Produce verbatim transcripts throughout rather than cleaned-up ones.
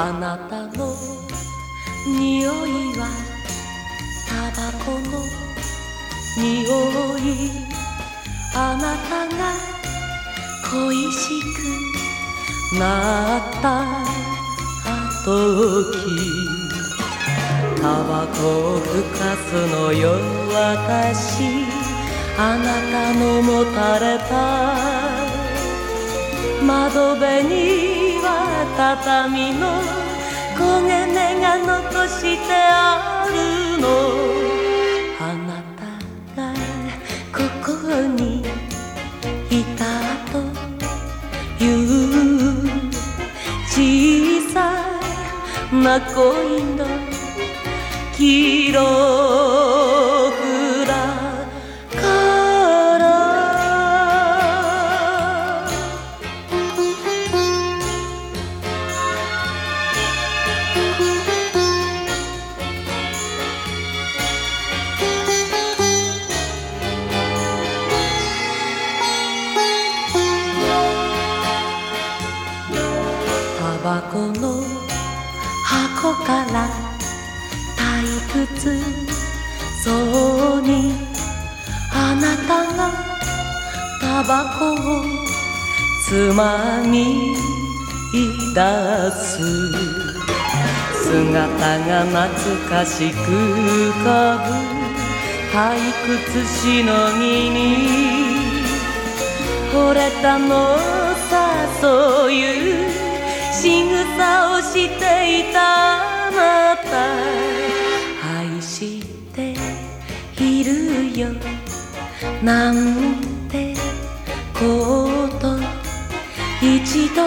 あなたの匂いはタバコの匂い、あなたが恋しくなった時、タバコをふかすのよ私、あなたのもたれた窓辺には畳の焦げ目が残してあるの、あなたがここにいたという小さな恋の記録だからタバコの箱から退屈そうにあなたがタバコをつまみ出す姿が懐かしく浮かぶ、退屈しのぎに惚れたのさ、そういう仕草をしていたあなた、愛しているよなんてこと一度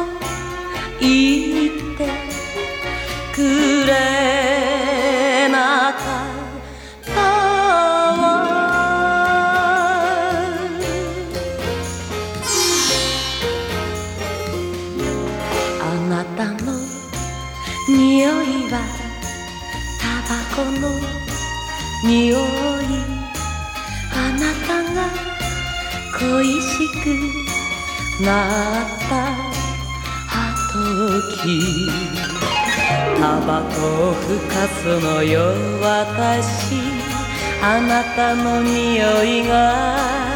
言ってくれなかったわ。あなたの匂いはタバコの匂い、あなたが恋しくなった時、タバコをふかすのよ私、あなたの匂いが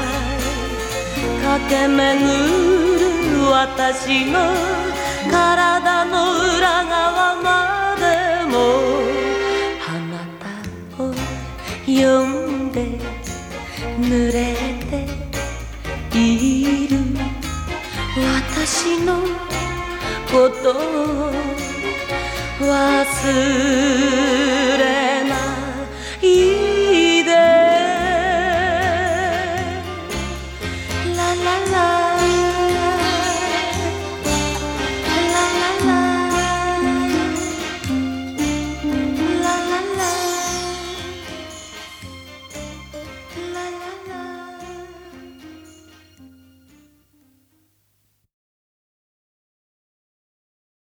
駆け巡る私の体の裏側までも、あなたを呼んで濡れている私のことを忘れ